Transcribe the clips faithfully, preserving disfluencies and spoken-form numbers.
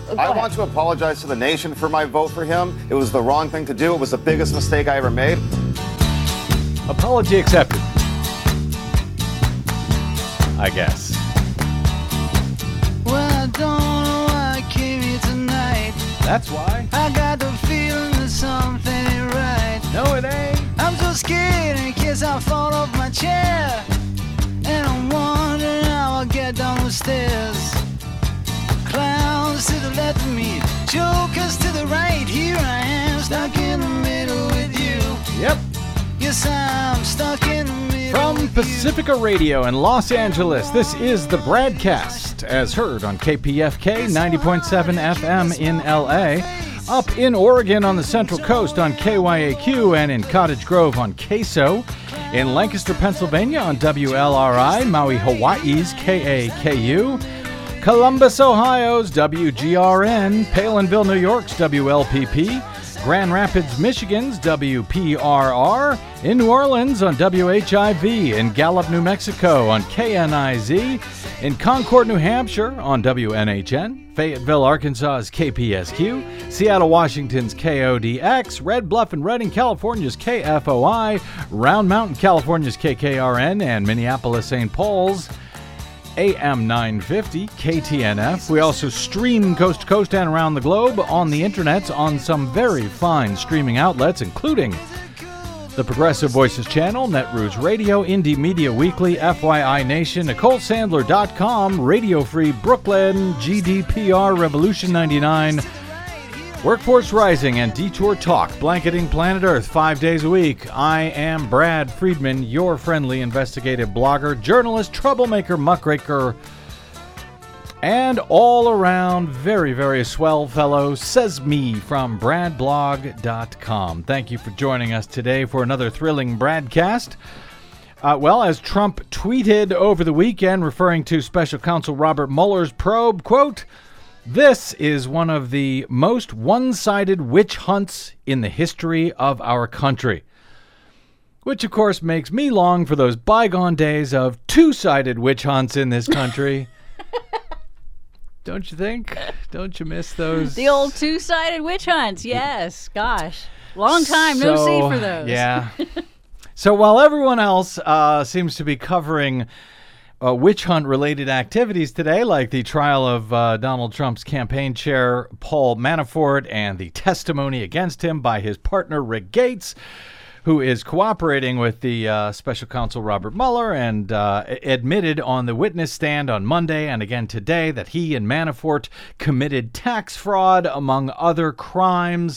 I want to apologize to the nation for my vote for him. It was the wrong thing to do. It was the biggest mistake I ever made. Apology accepted. I guess. Well, I don't know why I came here tonight. That's why. I got the feeling that something ain't right. No, it ain't. I'm so scared in case I fall off my chair. And I'm wondering how I'll get down the stairs. Clowns to the left of me, jokers to the right. Here I am, stuck in the middle with you. Yep. Yes, I'm stuck in the middle. From Pacifica Radio in Los Angeles, this is the Bradcast, as heard on K P F K ninety point seven F M in L A, up in Oregon on the Central Coast on K Y A Q, and in Cottage Grove on K S O, in Lancaster, Pennsylvania on W L R I, Maui, Hawaii's K A K U, Columbus, Ohio's W G R N, Palinville, New York's W L P P, Grand Rapids, Michigan's W P R R, in New Orleans on W H I V, in Gallup, New Mexico on K N I Z, in Concord, New Hampshire on W N H N, Fayetteville, Arkansas's K P S Q, Seattle, Washington's K O D X, Red Bluff and Redding, California's K F O I, Round Mountain, California's K K R N, and Minneapolis, Saint Paul's A M nine fifty, K T N F. We also stream coast to coast and around the globe on the internet on some very fine streaming outlets, including the Progressive Voices channel, Netroots Radio, Indie Media Weekly, F Y I Nation, Nicole Sandler dot com, Radio Free Brooklyn, G D P R, Revolution ninety-nine, Workforce Rising, and Detour Talk, blanketing planet Earth five days a week. I am Brad Friedman, your friendly investigative blogger, journalist, troublemaker, muckraker, and all-around very, very swell fellow, says me from brad blog dot com. Thank you for joining us today for another thrilling Bradcast. Uh, well, as Trump tweeted over the weekend, referring to Special Counsel Robert Mueller's probe, quote, "This is one of the most one-sided witch hunts in the history of our country." Which, of course, makes me long for those bygone days of two-sided witch hunts in this country. Don't you think? Don't you miss those? The old two-sided witch hunts, yes. Gosh. Long time no So, see for those. Yeah. So while everyone else uh, seems to be covering Uh, witch hunt-related activities today, like the trial of uh, Donald Trump's campaign chair, Paul Manafort, and the testimony against him by his partner, Rick Gates, who is cooperating with the uh, special counsel, Robert Mueller, and uh, admitted on the witness stand on Monday and again today that he and Manafort committed tax fraud, among other crimes.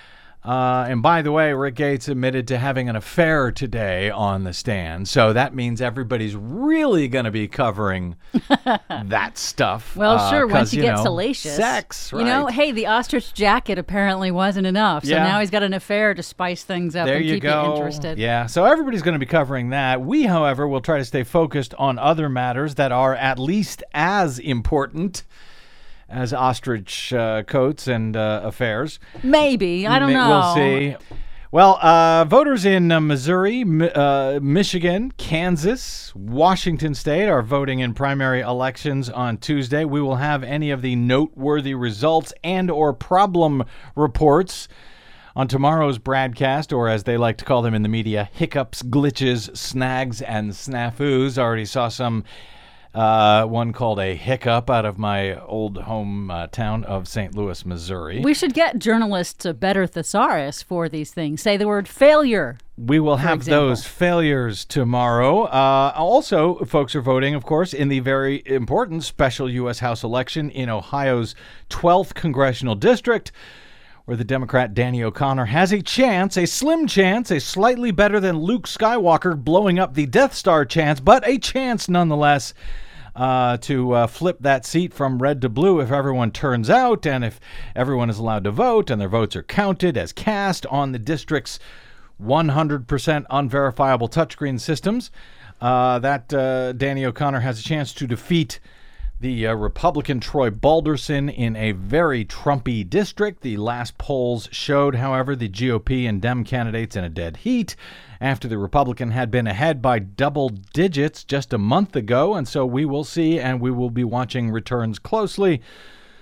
Uh, and by the way, Rick Gates admitted to having an affair today on the stand. So that means everybody's really going to be covering that stuff. Well, uh, sure, once you, you get know, salacious. Sex, right? You know, hey, the ostrich jacket apparently wasn't enough. So Yeah. now he's got an affair to spice things up There and you keep go. you interested. Yeah, so everybody's going to be covering that. We, however, will try to stay focused on other matters that are at least as important as ostrich uh, coats and uh, affairs. Maybe. I don't May- know. We'll see. Well, uh, voters in uh, Missouri, Mi- uh, Michigan, Kansas, Washington State are voting in primary elections on Tuesday. We will have any of the noteworthy results and or problem reports on tomorrow's Bradcast, or as they like to call them in the media, hiccups, glitches, snags, and snafus. Already saw some Uh, one called a hiccup out of my old home uh, town of Saint Louis, Missouri. We should get journalists a better thesaurus for these things. Say the word failure. We will have example. those failures tomorrow. Uh, also, folks are voting, of course, in the very important special U S House election in Ohio's twelfth congressional district, where the Democrat Danny O'Connor has a chance, a slim chance, a slightly better than Luke Skywalker blowing up the Death Star chance, but a chance nonetheless uh, to uh, flip that seat from red to blue if everyone turns out and if everyone is allowed to vote and their votes are counted as cast on the district's one hundred percent unverifiable touchscreen systems. Uh, that uh, Danny O'Connor has a chance to defeat the uh, Republican Troy Balderson in a very Trumpy district. The last polls showed, however, the G O P and Dem candidates in a dead heat after the Republican had been ahead by double digits just a month ago. And so we will see, and we will be watching returns closely.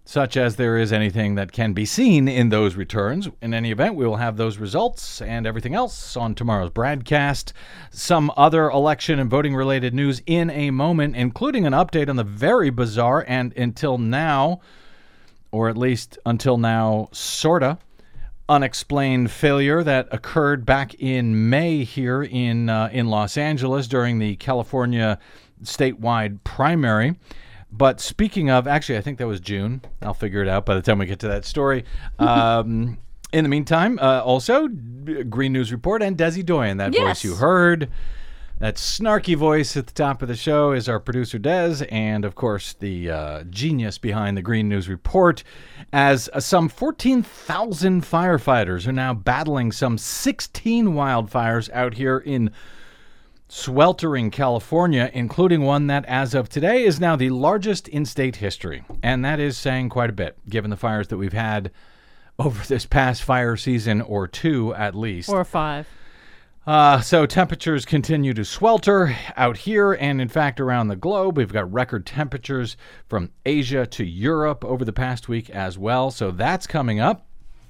such as there is anything that can be seen in those returns. In any event, we will have those results and everything else on tomorrow's broadcast. Some other election and voting-related news in a moment, including an update on the very bizarre and until now, or at least until now, sorta, unexplained failure that occurred back in May here in uh, in Los Angeles during the California statewide primary. But speaking of, actually, I think that was June. I'll figure it out by the time we get to that story. Um, in the meantime, uh, also, Green News Report and Desi Doyen, that Yes. voice you heard. That snarky voice at the top of the show is our producer, Des, and, of course, the uh, genius behind the Green News Report, as uh, some fourteen thousand firefighters are now battling some sixteen wildfires out here in sweltering California, including one that, as of today, is now the largest in state history. And that is saying quite a bit, given the fires that we've had over this past fire season, or two at least. Or five. Uh, so temperatures continue to swelter out here and, in fact, around the globe. We've got record temperatures from Asia to Europe over the past week as well. So that's coming up.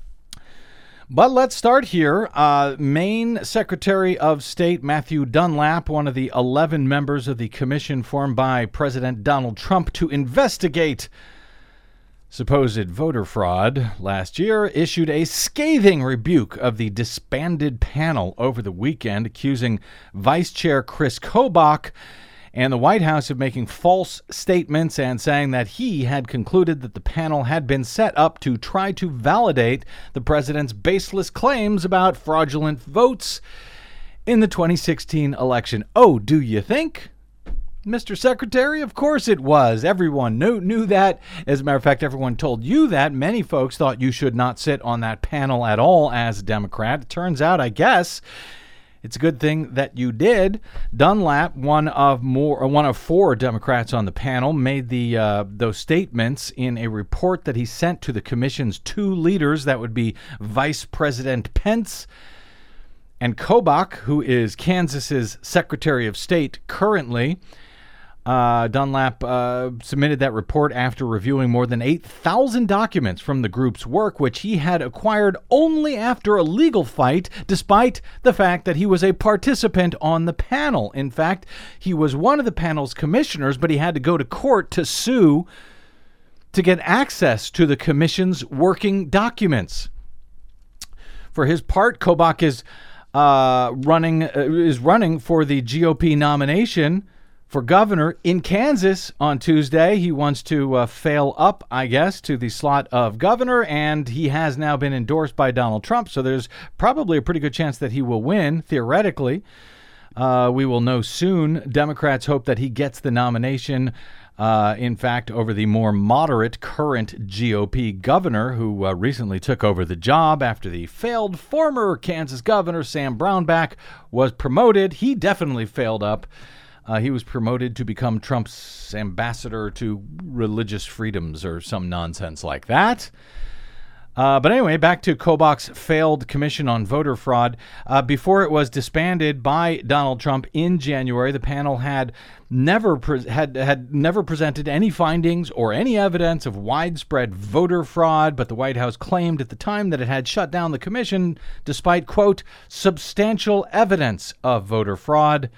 But let's start here. Uh, Maine Secretary of State Matthew Dunlap, one of the eleven members of the commission formed by President Donald Trump to investigate supposed voter fraud last year, issued a scathing rebuke of the disbanded panel over the weekend, accusing Vice Chair Chris Kobach and the White House of making false statements and saying that he had concluded that the panel had been set up to try to validate the president's baseless claims about fraudulent votes in the twenty sixteen election. Oh, do you think, Mister Secretary? Of course it was. Everyone knew, knew that. As a matter of fact, everyone told you that. Many folks thought you should not sit on that panel at all as a Democrat. It turns out, I guess, it's a good thing that you did. Dunlap, one of more, or one of four Democrats on the panel, made the uh, those statements in a report that he sent to the commission's two leaders. That would be Vice President Pence and Kobach, who is Kansas's Secretary of State currently. Uh, Dunlap uh, submitted that report after reviewing more than eight thousand documents from the group's work, which he had acquired only after a legal fight, despite the fact that he was a participant on the panel. In fact, he was one of the panel's commissioners, but he had to go to court to sue to get access to the commission's working documents. For his part, Kobach is uh, running uh, is running for the G O P nomination for governor in Kansas on Tuesday. He wants to uh, fail up, I guess, to the slot of governor, and he has now been endorsed by Donald Trump, so there's probably a pretty good chance that he will win, theoretically. Uh, we will know soon. Democrats hope that he gets the nomination, uh, in fact, over the more moderate current G O P governor, who uh, recently took over the job after the failed former Kansas governor, Sam Brownback, was promoted. He definitely failed up. Uh, he was promoted to become Trump's ambassador to religious freedoms or some nonsense like that. Uh, but anyway, back to Kobach's failed commission on voter fraud. Uh, before it was disbanded by Donald Trump in January, the panel had never pre- had had never presented any findings or any evidence of widespread voter fraud. But the White House claimed at the time that it had shut down the commission despite, quote, substantial evidence of voter fraud,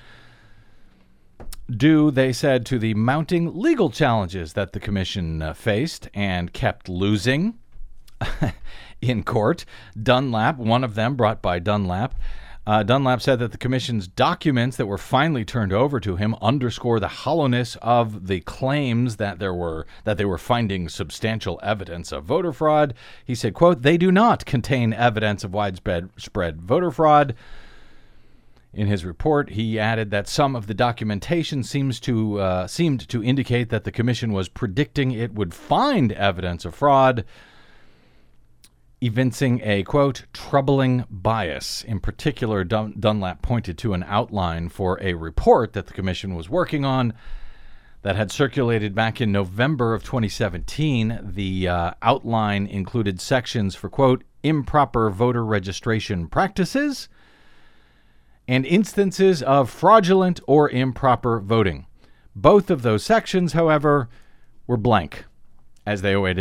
due, they said, to the mounting legal challenges that the commission uh, faced and kept losing in court. Dunlap, one of them brought by Dunlap, uh, Dunlap said that the commission's documents that were finally turned over to him underscore the hollowness of the claims that there were that they were finding substantial evidence of voter fraud. He said, quote, they do not contain evidence of widespread spread voter fraud. In his report, he added that some of the documentation seems to uh, seemed to indicate that the commission was predicting it would find evidence of fraud, evincing a, quote, troubling bias. In particular, Dun- Dunlap pointed to an outline for a report that the commission was working on that had circulated back in November of twenty seventeen. The uh, outline included sections for, quote, improper voter registration practices and instances of fraudulent or improper voting. Both of those sections, however, were blank, as they awaited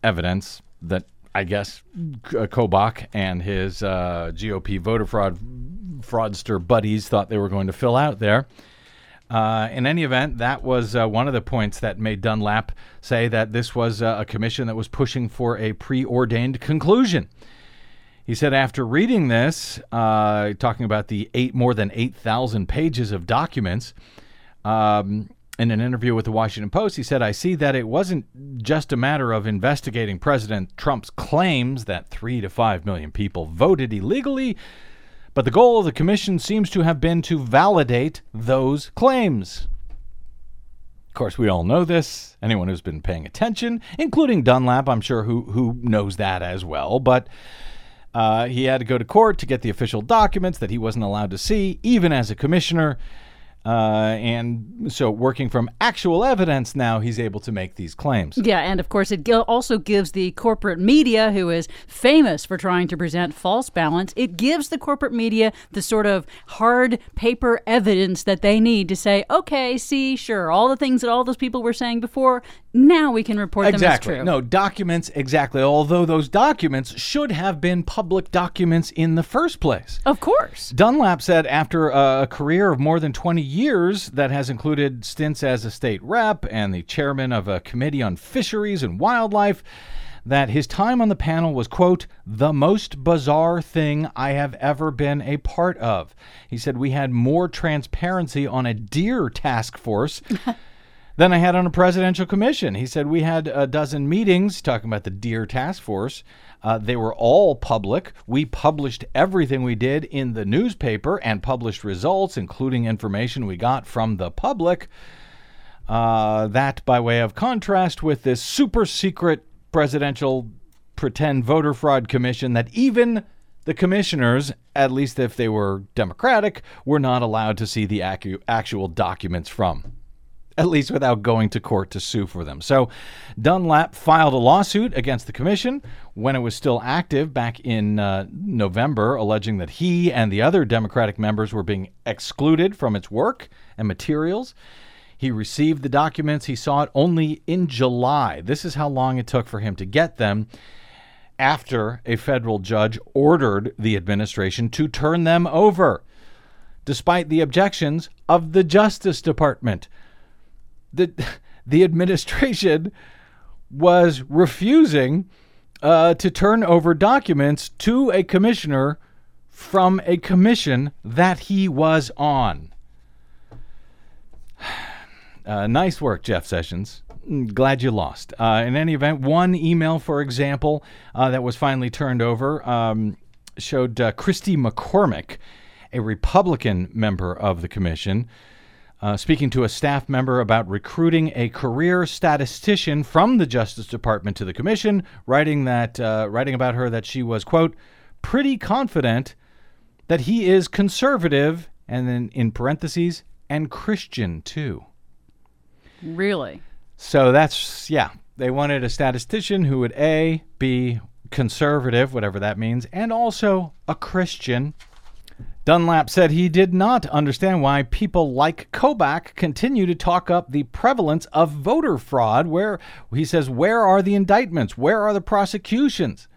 evidence that I guess Kobach and his uh, G O P voter fraud fraudster buddies thought they were going to fill out there. Uh, in any event, that was uh, one of the points that made Dunlap say that this was uh, a commission that was pushing for a preordained conclusion. He said after reading this, uh, talking about the eight more than eight thousand pages of documents, um, in an interview with the Washington Post, he said, I see that it wasn't just a matter of investigating President Trump's claims that three to five million people voted illegally, but the goal of the commission seems to have been to validate those claims. Of course, we all know this. Anyone who's been paying attention, including Dunlap, I'm sure, who who knows that as well. But uh, he had to go to court to get the official documents that he wasn't allowed to see, even as a commissioner. Uh, and so working from actual evidence now, he's able to make these claims. Yeah, and of course, it also gives the corporate media, who is famous for trying to present false balance, it gives the corporate media the sort of hard paper evidence that they need to say, okay, see, sure, all the things that all those people were saying before, now we can report exactly. them as true. No, documents, exactly. Although those documents should have been public documents in the first place. Of course. Dunlap said after a career of more than twenty years that has included stints as a state rep and the chairman of a committee on fisheries and wildlife, that his time on the panel was, quote, the most bizarre thing I have ever been a part of. He said we had more transparency on a deer task force than I had on a presidential commission. He said we had a dozen meetings talking about the deer task force. Uh, they were all public. We published everything we did in the newspaper and published results, including information we got from the public. Uh, that by way of contrast with this super secret presidential pretend voter fraud commission that even the commissioners, at least if they were Democratic, were not allowed to see the acu- actual documents from, at least without going to court to sue for them. So Dunlap filed a lawsuit against the commission when it was still active back in uh, November, alleging that he and the other Democratic members were being excluded from its work and materials. He received the documents. He saw it only in July. This is how long it took for him to get them, after a federal judge ordered the administration to turn them over, despite the objections of the Justice Department. The, the administration was refusing uh, to turn over documents to a commissioner from a commission that he was on. Uh, nice work, Jeff Sessions. Glad you lost. Uh, in any event, one email, for example, uh, that was finally turned over um, showed uh, Christy McCormick, a Republican member of the commission, Uh, speaking to a staff member about recruiting a career statistician from the Justice Department to the commission, writing that, uh, writing about her that she was, quote, pretty confident that he is conservative, and then in parentheses, and Christian too. Really? So that's, yeah, they wanted a statistician who would A, be conservative, whatever that means, and also a Christian. Dunlap said he did not understand why people like Kobach continue to talk up the prevalence of voter fraud, where he says, where are the indictments? Where are the prosecutions?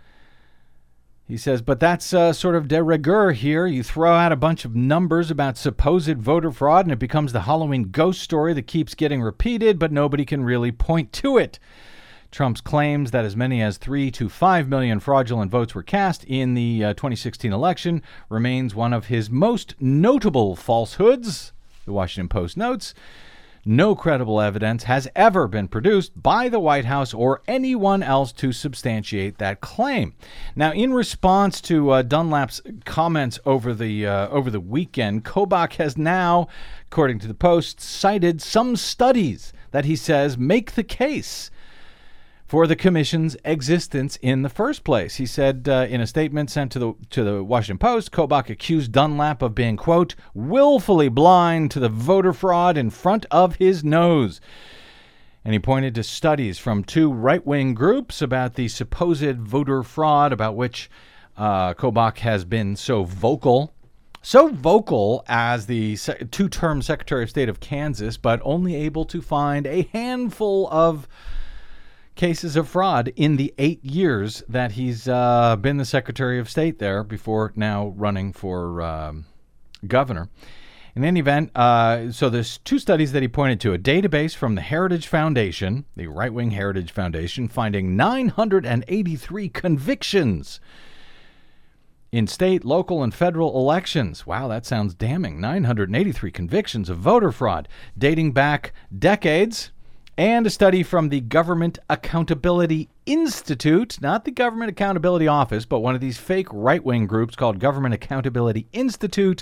He says, but that's uh, sort of de rigueur here. You throw out a bunch of numbers about supposed voter fraud, and it becomes the Halloween ghost story that keeps getting repeated, but nobody can really point to it. Trump's claims that as many as three to five million fraudulent votes were cast in the uh, twenty sixteen election remains one of his most notable falsehoods, the Washington Post notes. No credible evidence has ever been produced by the White House or anyone else to substantiate that claim. Now, in response to uh, Dunlap's comments over the uh, over the weekend, Kobach has now, according to the Post, cited some studies that he says make the case for the commission's existence in the first place. He said uh, in a statement sent to the to the Washington Post, Kobach accused Dunlap of being, quote, willfully blind to the voter fraud in front of his nose. And he pointed to studies from two right-wing groups about the supposed voter fraud about which uh, Kobach has been so vocal. So vocal as the se- two-term Secretary of State of Kansas, but only able to find a handful of cases of fraud in the eight years that he's uh, been the Secretary of State there before now running for um, governor. In any event, uh, so there's two studies that he pointed to. A database from the Heritage Foundation, the right-wing Heritage Foundation, finding nine hundred eighty-three convictions in state, local, and federal elections. Wow, that sounds damning. nine hundred eighty-three convictions of voter fraud dating back decades. And a study from the Government Accountability Institute, not the Government Accountability Office, but one of these fake right-wing groups called Government Accountability Institute,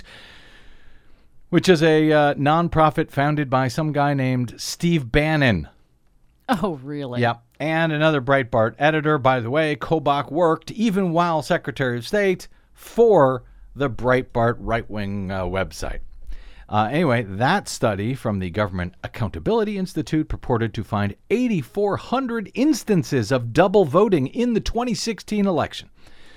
which is a uh, nonprofit founded by some guy named Steve Bannon. Oh, really? Yep. And another Breitbart editor. By the way, Kobach worked, even while Secretary of State, for the Breitbart right-wing uh, website. Uh, anyway, that study from the Government Accountability Institute purported to find eight thousand four hundred instances of double voting in the twenty sixteen election.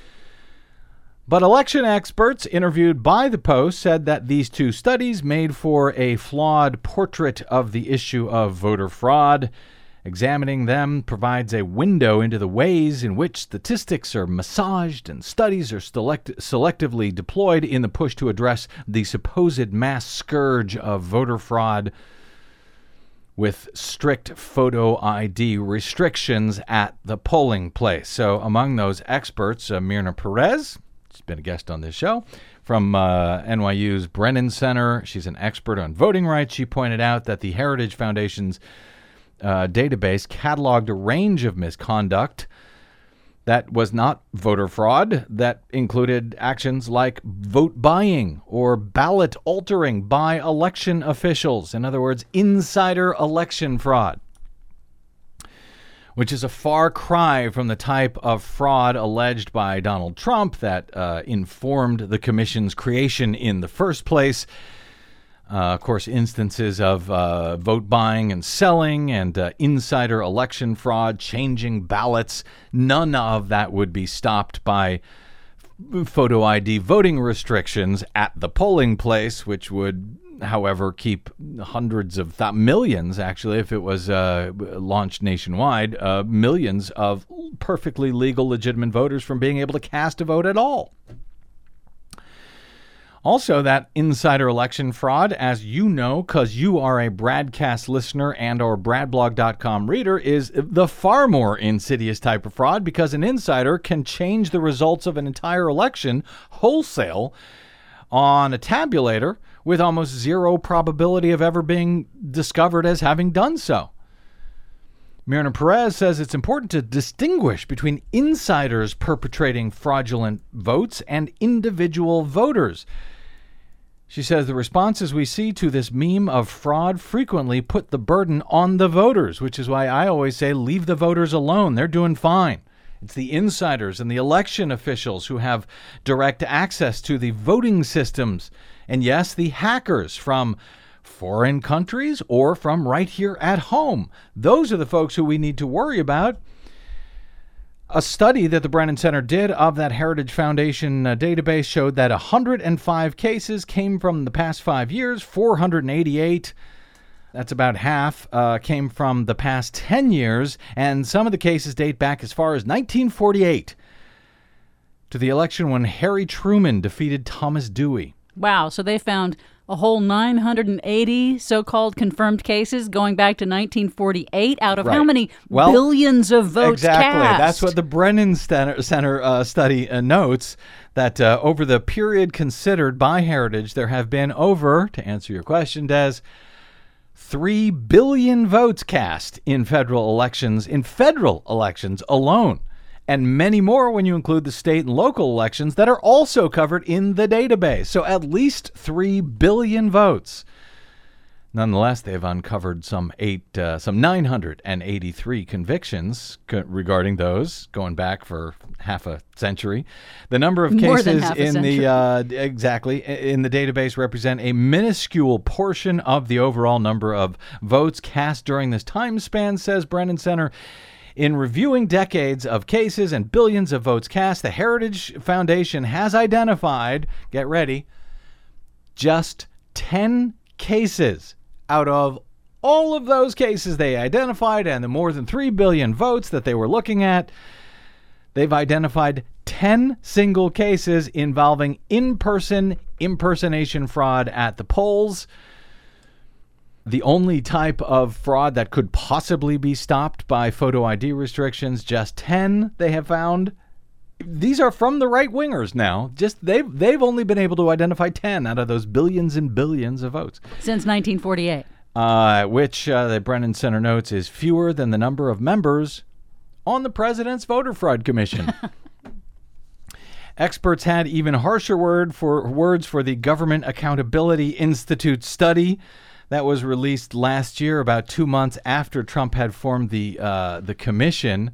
But election experts interviewed by the Post said that these two studies made for a flawed portrait of the issue of voter fraud. Examining them provides a window into the ways in which statistics are massaged and studies are select- selectively deployed in the push to address the supposed mass scourge of voter fraud with strict photo I D restrictions at the polling place. So among those experts, uh, Myrna Perez, she's been a guest on this show, from uh, N Y U's Brennan Center. She's an expert on voting rights. She pointed out that the Heritage Foundation's Uh, database cataloged a range of misconduct that was not voter fraud, that included actions like vote buying or ballot altering by election officials. In other words, insider election fraud, which is a far cry from the type of fraud alleged by Donald Trump that uh, informed the commission's creation in the first place. Uh, of course, instances of uh, vote buying and selling and uh, insider election fraud, changing ballots, none of that would be stopped by f- photo I D voting restrictions at the polling place, which would, however, keep hundreds of th- millions, actually, if it was uh, launched nationwide, uh, millions of perfectly legal, legitimate voters from being able to cast a vote at all. Also, that insider election fraud, as you know, because you are a Bradcast listener and or brad blog dot com reader, is the far more insidious type of fraud, because an insider can change the results of an entire election wholesale on a tabulator with almost zero probability of ever being discovered as having done so. Myrna Perez says it's important to distinguish between insiders perpetrating fraudulent votes and individual voters. She says the responses we see to this meme of fraud frequently put the burden on the voters, which is why I always say leave the voters alone. They're doing fine. It's the insiders and the election officials who have direct access to the voting systems. And yes, the hackers from foreign countries or from right here at home. Those are the folks who we need to worry about. A study that the Brennan Center did of that Heritage Foundation uh, database showed that one hundred five cases came from the past five years, four hundred eighty-eight, that's about half, uh, came from the past ten years, and some of the cases date back as far as nineteen forty-eight, to the election when Harry Truman defeated Thomas Dewey. Wow, so they found a whole nine hundred eighty so-called confirmed cases going back to nineteen forty-eight out of Right. how many Well, billions of votes exactly. cast? That's what the Brennan Center, Center uh, study uh, notes, that uh, over the period considered by Heritage, there have been over, to answer your question, Des, three billion votes cast in federal elections, in federal elections alone. And many more when you include the state and local elections that are also covered in the database. So at least three billion votes. Nonetheless, they've uncovered some eight, uh, some nine hundred eighty-three convictions co- regarding those, going back for half a century. The number of More than cases half a in century. the uh, exactly in the database represent a minuscule portion of the overall number of votes cast during this time span, says Brennan Center. In reviewing decades of cases and billions of votes cast, the Heritage Foundation has identified, get ready, just ten cases out of all of those cases they identified and the more than three billion votes that they were looking at, they've identified ten single cases involving in-person impersonation fraud at the polls. The only type of fraud that could possibly be stopped by photo I D restrictions, just ten they have found. These are from the right-wingers now. Just they've they've only been able to identify ten out of those billions and billions of votes. Since nineteen forty-eight. Uh, which, uh, the Brennan Center notes, is fewer than the number of members on the President's Voter Fraud Commission. Experts had even harsher word for words for the Government Accountability Institute study that was released last year, about two months after Trump had formed the uh, the commission.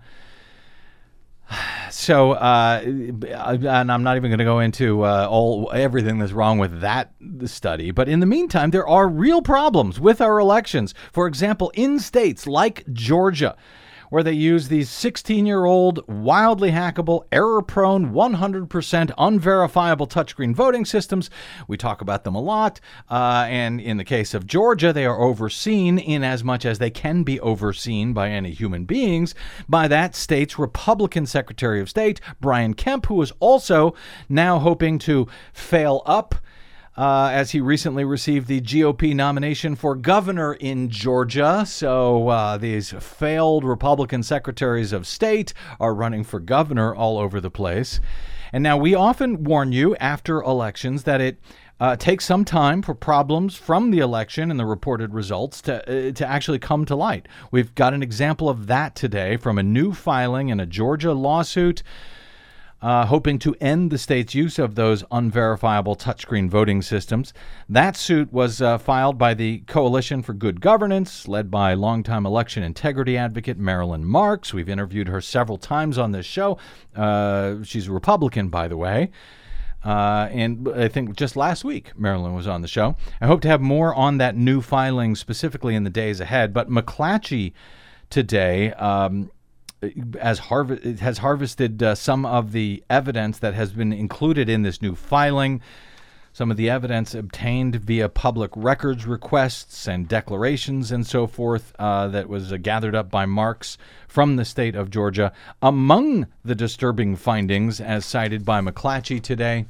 So, uh, and I'm not even going to go into uh, all everything that's wrong with that study. But in the meantime, there are real problems with our elections. For example, in states like Georgia, where they use these sixteen-year-old, wildly hackable, error-prone, one hundred percent unverifiable touchscreen voting systems. We talk about them a lot. Uh, and in the case of Georgia, they are overseen in as much as they can be overseen by any human beings by that state's Republican Secretary of State, Brian Kemp, who is also now hoping to fail up Uh, as he recently received the G O P nomination for governor in Georgia. So uh, these failed Republican secretaries of state are running for governor all over the place. And now we often warn you after elections that it uh, takes some time for problems from the election and the reported results to, uh, to actually come to light. We've got an example of that today from a new filing in a Georgia lawsuit Uh, hoping to end the state's use of those unverifiable touchscreen voting systems. That suit was uh, filed by the Coalition for Good Governance, led by longtime election integrity advocate Marilyn Marks. We've interviewed her several times on this show. Uh, she's a Republican, by the way. Uh, and I think just last week, Marilyn was on the show. I hope to have more on that new filing specifically in the days ahead. But McClatchy today um, As harv- has harvested uh, some of the evidence that has been included in this new filing, some of the evidence obtained via public records requests and declarations and so forth uh, that was uh, gathered up by Marks from the state of Georgia. Among the disturbing findings, as cited by McClatchy today,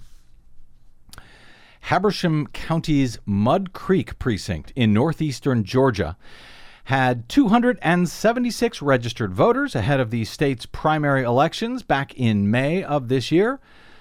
Habersham County's Mud Creek precinct in northeastern Georgia had two hundred seventy-six registered voters ahead of the state's primary elections back in May of this year.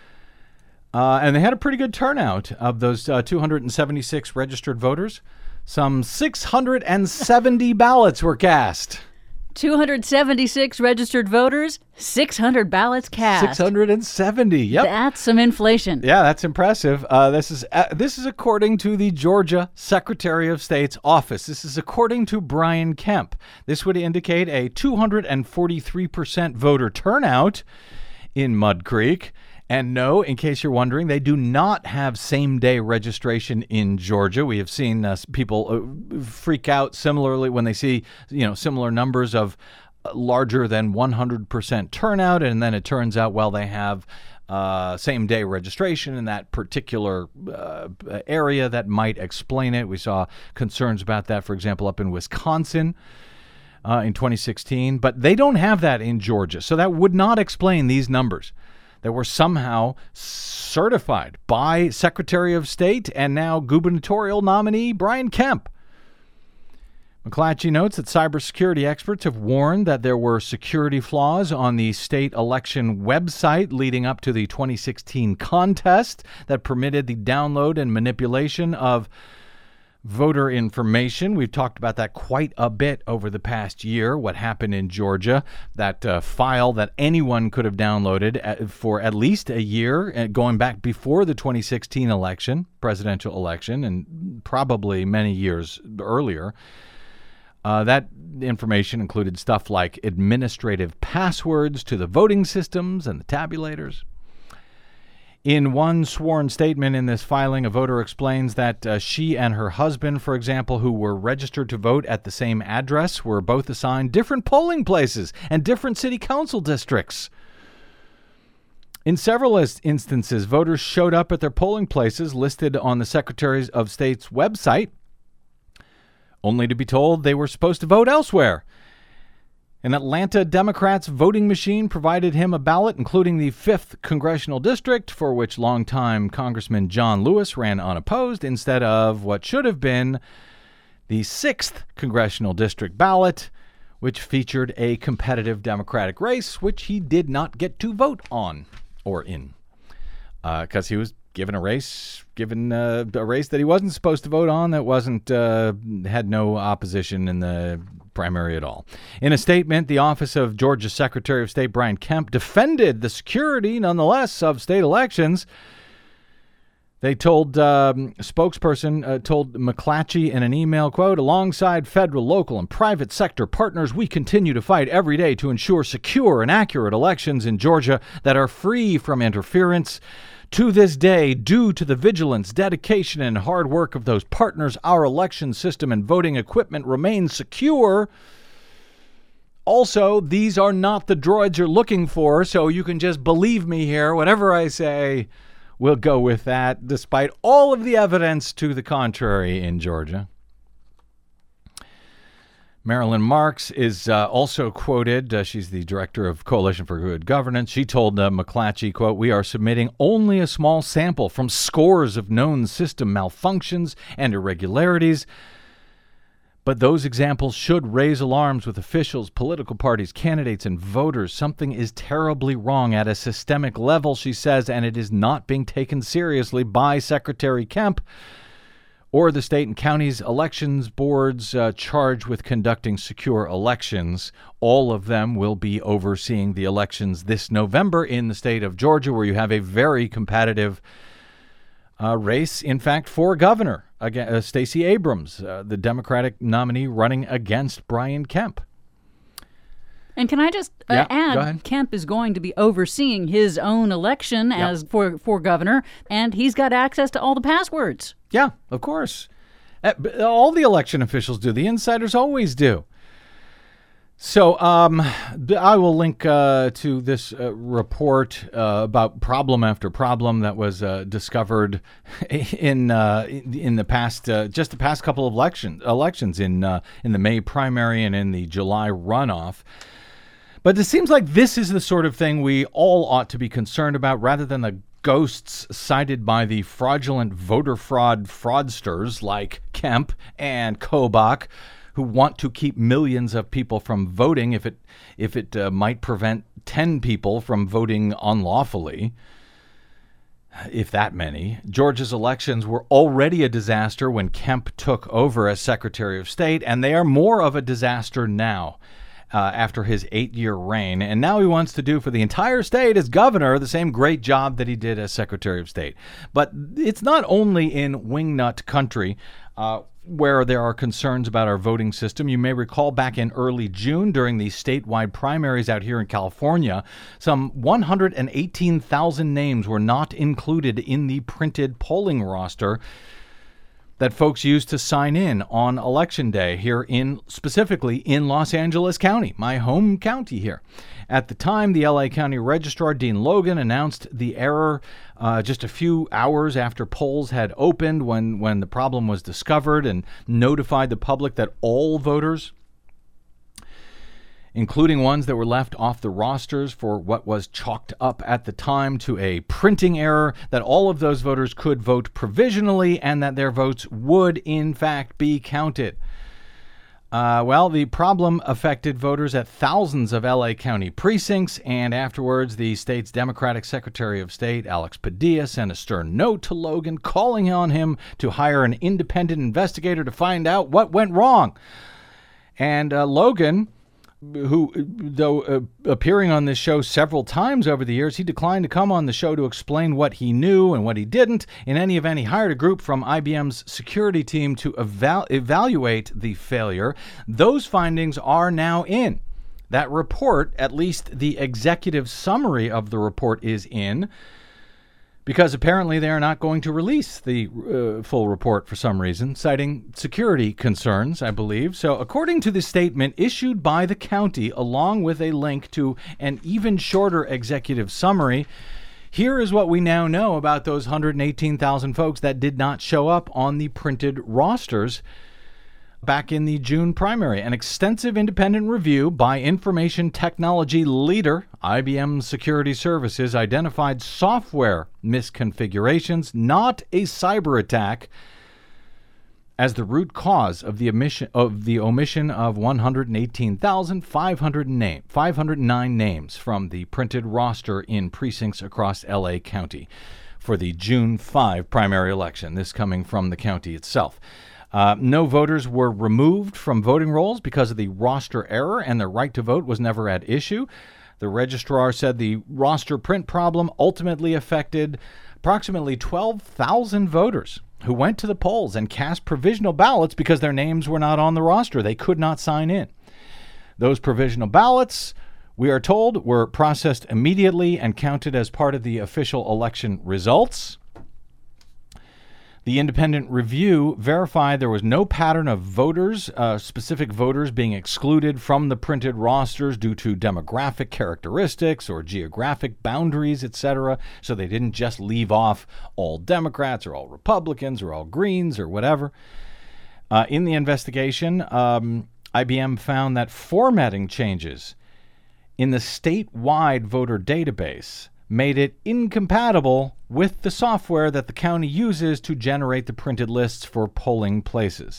Uh, and they had a pretty good turnout of those uh, two hundred seventy-six registered voters. Some six hundred seventy ballots were cast. two hundred seventy-six registered voters, six hundred ballots cast. six hundred seventy, yep. That's some inflation. Yeah, that's impressive. Uh, this is uh, this is according to the Georgia Secretary of State's office. This is according to Brian Kemp. This would indicate a two hundred forty-three percent voter turnout in Mud Creek. And no, in case you're wondering, they do not have same-day registration in Georgia. We have seen uh, people uh, freak out similarly when they see, you know, similar numbers of larger than one hundred percent turnout, and then it turns out, well, they have uh, same-day registration in that particular uh, area that might explain it. We saw concerns about that, for example, up in Wisconsin uh, in twenty sixteen. But they don't have that in Georgia, so that would not explain these numbers that were somehow certified by Secretary of State and now gubernatorial nominee Brian Kemp. McClatchy notes that cybersecurity experts have warned that there were security flaws on the state election website leading up to the twenty sixteen contest that permitted the download and manipulation of voter information. We've talked about that quite a bit over the past year, what happened in Georgia, that uh, file that anyone could have downloaded at, for at least a year, uh, going back before the twenty sixteen election, presidential election, and probably many years earlier. Uh, that information included stuff like administrative passwords to the voting systems and the tabulators. In one sworn statement in this filing, a voter explains that uh, she and her husband, for example, who were registered to vote at the same address, were both assigned different polling places and different city council districts. In several instances, voters showed up at their polling places listed on the Secretary of State's website, only to be told they were supposed to vote elsewhere. An Atlanta Democrats voting machine provided him a ballot, including the fifth congressional district, for which longtime Congressman John Lewis ran unopposed, instead of what should have been the sixth congressional district ballot, which featured a competitive Democratic race, which he did not get to vote on or in, because uh, he was given a race, given uh, a race that he wasn't supposed to vote on, that wasn't uh, had no opposition in the primary at all. In a statement, the office of Georgia Secretary of State Brian Kemp defended the security, nonetheless, of state elections. They told um, a spokesperson uh, told McClatchy in an email, quote, alongside federal, local, and private sector partners, we continue to fight every day to ensure secure and accurate elections in Georgia that are free from interference. To this day, due to the vigilance, dedication, and hard work of those partners, our election system and voting equipment remains secure. Also, these are not the droids you're looking for, so you can just believe me here. Whatever I say, we'll go with that, despite all of the evidence to the contrary in Georgia. Marilyn Marks is uh, also quoted. Uh, she's the director of Coalition for Good Governance. She told uh, McClatchy, quote, we are submitting only a small sample from scores of known system malfunctions and irregularities. But those examples should raise alarms with officials, political parties, candidates, and voters. Something is terribly wrong at a systemic level, she says, and it is not being taken seriously by Secretary Kemp or the state and county's elections boards uh, charged with conducting secure elections. All of them will be overseeing the elections this November in the state of Georgia, where you have a very competitive uh, race, in fact, for governor. Again, uh, Stacey Abrams, uh, the Democratic nominee running against Brian Kemp. And can I just uh, yeah, add, Kemp is going to be overseeing his own election yep. as for, for governor, and he's got access to all the passwords. Yeah, of course. Uh, all the election officials do. The insiders always do. So um, I will link uh, to this uh, report uh, about problem after problem that was uh, discovered in uh, in the past, uh, just the past couple of election, elections in uh, in the May primary and in the July runoff. But it seems like this is the sort of thing we all ought to be concerned about, rather than the ghosts cited by the fraudulent voter fraud fraudsters like Kemp and Kobach, who want to keep millions of people from voting if it if it uh, might prevent ten people from voting unlawfully, if that many. Georgia's elections were already a disaster when Kemp took over as Secretary of State, and they are more of a disaster now. Uh, after his eight-year reign, and now he wants to do for the entire state as governor the same great job that he did as Secretary of State. But it's not only in wingnut country uh, where there are concerns about our voting system. You may recall back in early June during the statewide primaries out here in California, some one hundred eighteen thousand names were not included in the printed polling roster that folks used to sign in on Election Day here in, specifically in Los Angeles County, my home county here. At the time, the L A County Registrar, Dean Logan, announced the error uh, just a few hours after polls had opened when, when the problem was discovered, and notified the public that all voters, including ones that were left off the rosters for what was chalked up at the time to a printing error, that all of those voters could vote provisionally and that their votes would, in fact, be counted. Uh, well, the problem affected voters at thousands of L A County precincts, and afterwards, the state's Democratic Secretary of State, Alex Padilla, sent a stern note to Logan calling on him to hire an independent investigator to find out what went wrong. And uh, Logan, who, though uh, appearing on this show several times over the years, he declined to come on the show to explain what he knew and what he didn't. In any event, he hired a group from I B M's security team to eval- evaluate the failure. Those findings are now in. That report, at least the executive summary of the report, is in, because apparently they are not going to release the uh, full report for some reason, citing security concerns, I believe. So according to the statement issued by the county, along with a link to an even shorter executive summary, here is what we now know about those one hundred eighteen thousand folks that did not show up on the printed rosters back in the June primary. An extensive independent review by information technology leader I B M Security Services identified software misconfigurations, not a cyber attack, as the root cause of the omission of the omission of one hundred eighteen thousand five hundred name, five hundred nine names from the printed roster in precincts across L A County for the June fifth primary election. This coming from the county itself. Uh, no voters were removed from voting rolls because of the roster error, and their right to vote was never at issue. The registrar said the roster print problem ultimately affected approximately twelve thousand voters who went to the polls and cast provisional ballots because their names were not on the roster. They could not sign in. Those provisional ballots, we are told, were processed immediately and counted as part of the official election results. The independent review verified there was no pattern of voters, uh, specific voters being excluded from the printed rosters due to demographic characteristics or geographic boundaries, et cetera. So they didn't just leave off all Democrats or all Republicans or all Greens or whatever. Uh, in the investigation, um, I B M found that formatting changes in the statewide voter database made it incompatible with the software that the county uses to generate the printed lists for polling places.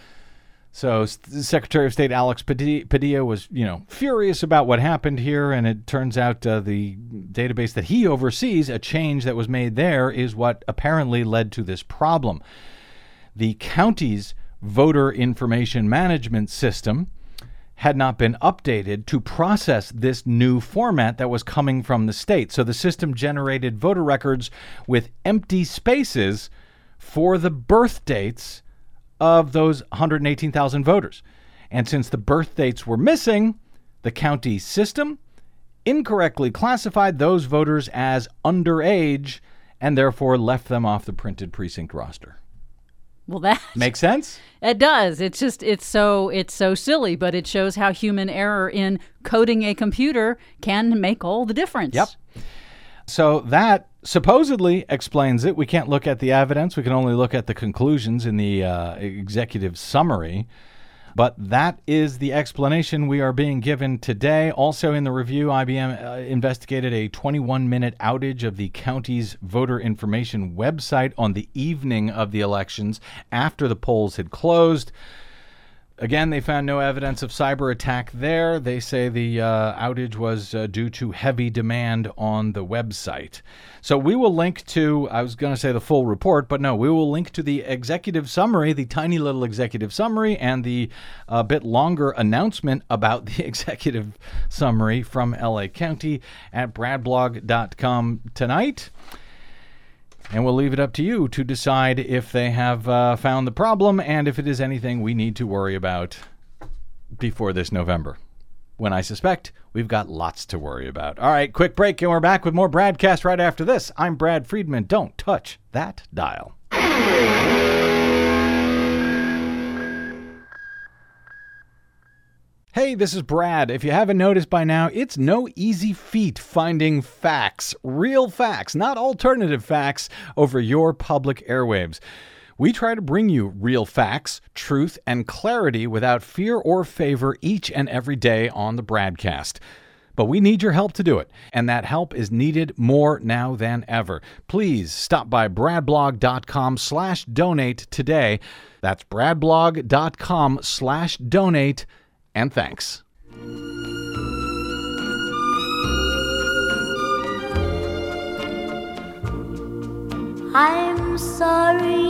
So Secretary of State Alex Padilla was, you know, furious about what happened here, and it turns out uh, the database that he oversees, a change that was made there, is what apparently led to this problem. The county's voter information management system had not been updated to process this new format that was coming from the state. So the system generated voter records with empty spaces for the birth dates of those one hundred eighteen thousand voters. And since the birth dates were missing, the county system incorrectly classified those voters as underage and therefore left them off the printed precinct roster. Well, that makes sense. It does. It's just it's so it's so silly, but it shows how human error in coding a computer can make all the difference. Yep. So that supposedly explains it. We can't look at the evidence. We can only look at the conclusions in the uh, executive summary. But that is the explanation we are being given today. Also in the review, I B M uh, investigated a twenty-one minute outage of the county's voter information website on the evening of the elections after the polls had closed. Again, they found no evidence of cyber attack there. They say the uh, outage was uh, due to heavy demand on the website. So we will link to, I was going to say the full report, but no, we will link to the executive summary, the tiny little executive summary, and the uh, bit longer announcement about the executive summary from L A County at brad blog dot com tonight. And we'll leave it up to you to decide if they have uh, found the problem and if it is anything we need to worry about before this November, when I suspect we've got lots to worry about. All right, quick break, and we're back with more Bradcast right after this. I'm Brad Friedman. Don't touch that dial. Hey, this is Brad. If you haven't noticed by now, it's no easy feat finding facts, real facts, not alternative facts, over your public airwaves. We try to bring you real facts, truth, and clarity without fear or favor each and every day on the Bradcast. But we need your help to do it, and that help is needed more now than ever. Please stop by brad blog dot com slash donate today. That's brad blog dot com slash donate. And thanks. I'm sorry,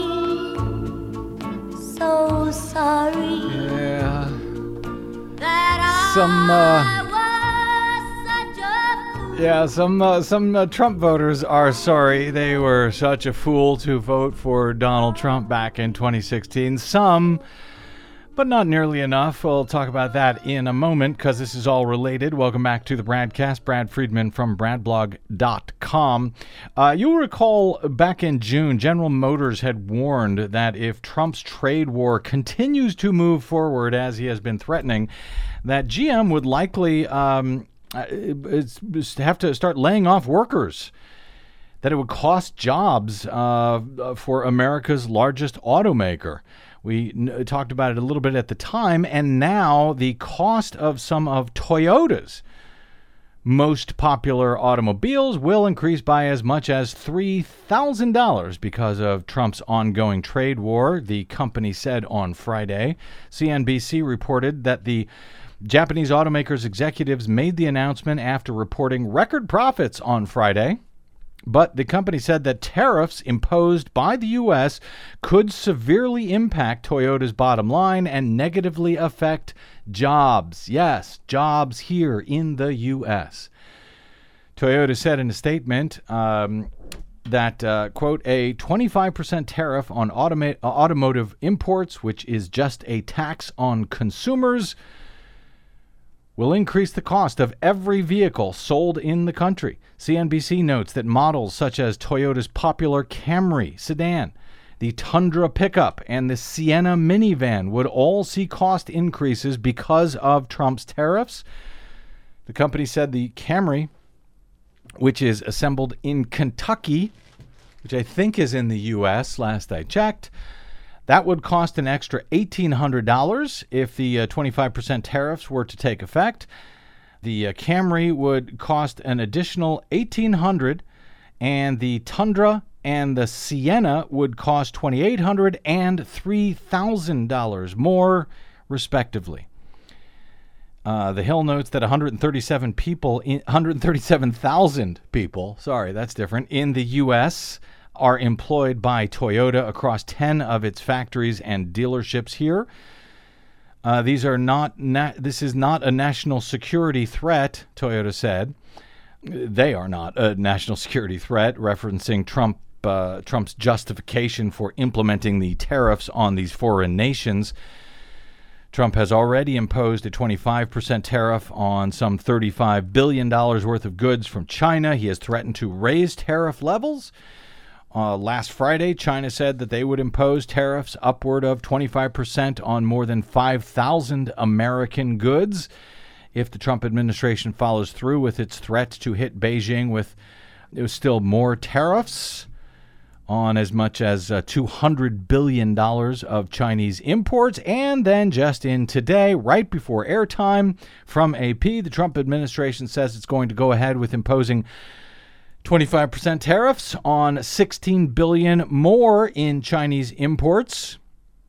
so sorry. Yeah. That Some, I uh, was such a fool. Yeah, some uh, some uh, Trump voters are sorry they were such a fool to vote for Donald Trump back in twenty sixteen. Some, but not nearly enough. We'll talk about that in a moment because this is all related. Welcome back to the Bradcast. Brad Friedman from brad blog dot com. Uh, you'll recall back in June, General Motors had warned that if Trump's trade war continues to move forward as he has been threatening, that G M would likely um, it's, it's have to start laying off workers, that it would cost jobs uh, for America's largest automaker. We n- talked about it a little bit at the time, and now the cost of some of Toyota's most popular automobiles will increase by as much as three thousand dollars because of Trump's ongoing trade war, the company said on Friday. C N B C reported that the Japanese automakers' executives made the announcement after reporting record profits on Friday. But the company said that tariffs imposed by the U S could severely impact Toyota's bottom line and negatively affect jobs. Yes, jobs here in the U S. Toyota said in a statement um, that, uh, quote, a twenty-five percent tariff on automa- automotive imports, which is just a tax on consumers, will increase the cost of every vehicle sold in the country. C N B C notes that models such as Toyota's popular Camry sedan, the Tundra pickup, and the Sienna minivan would all see cost increases because of Trump's tariffs. The company said the Camry, which is assembled in Kentucky, which I think is in the U S, last I checked, that would cost an extra eighteen hundred dollars if the uh, twenty-five percent tariffs were to take effect. The uh, Camry would cost an additional eighteen hundred dollars, and the Tundra and the Sienna would cost twenty-eight hundred dollars and three thousand dollars more, respectively. Uh, the Hill notes that one hundred thirty-seven people, in, one hundred thirty-seven thousand people, sorry, that's different, in the U S are employed by Toyota across ten of its factories and dealerships here. Uh, these are not. Na- this is not a national security threat, Toyota said. They are not a national security threat, referencing Trump uh, Trump's justification for implementing the tariffs on these foreign nations. Trump has already imposed a twenty-five percent tariff on some thirty-five billion dollars worth of goods from China. He has threatened to raise tariff levels. Uh, last Friday, China said that they would impose tariffs upward of twenty-five percent on more than five thousand American goods if the Trump administration follows through with its threat to hit Beijing with it was still more tariffs on as much as uh, two hundred billion dollars of Chinese imports. And then just in today, right before airtime from A P, the Trump administration says it's going to go ahead with imposing twenty-five percent tariffs on sixteen billion dollars more in Chinese imports.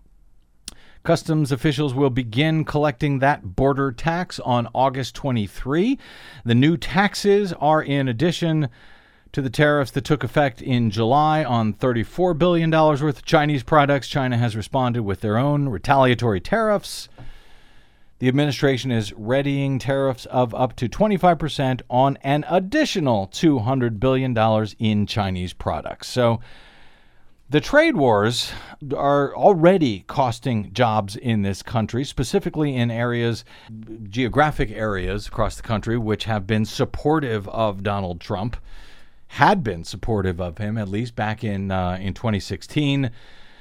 Customs officials will begin collecting that border tax on August twenty-third. The new taxes are in addition to the tariffs that took effect in July on thirty-four billion dollars worth of Chinese products. China has responded with their own retaliatory tariffs. The administration is readying tariffs of up to twenty-five percent on an additional two hundred billion dollars in Chinese products. So the trade wars are already costing jobs in this country, specifically in areas, geographic areas across the country, which have been supportive of Donald Trump, had been supportive of him, at least back in uh, in twenty sixteen.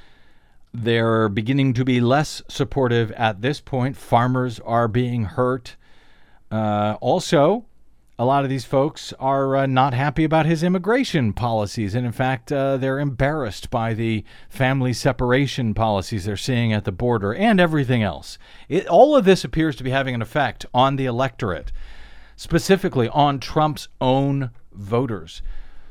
They're beginning to be less supportive at this point. Farmers are being hurt. Uh, also, a lot of these folks are uh, not happy about his immigration policies. And in fact, uh, they're embarrassed by the family separation policies they're seeing at the border and everything else. It, all of this appears to be having an effect on the electorate, specifically on Trump's own voters.